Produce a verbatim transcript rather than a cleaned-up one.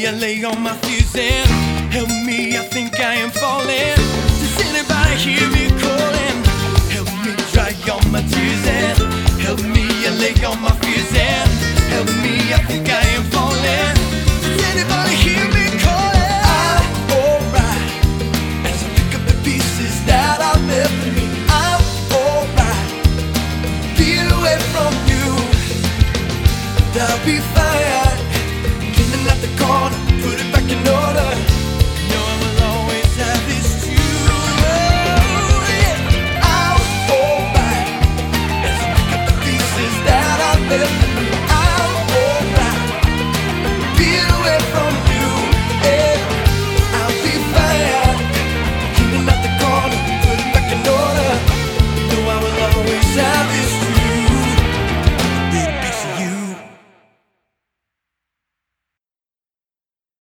I lay on my fears and help me, I think I am falling. Does anybody hear me calling? Help me dry all my tears and help me, I lay on my fears and help me, I think I am falling.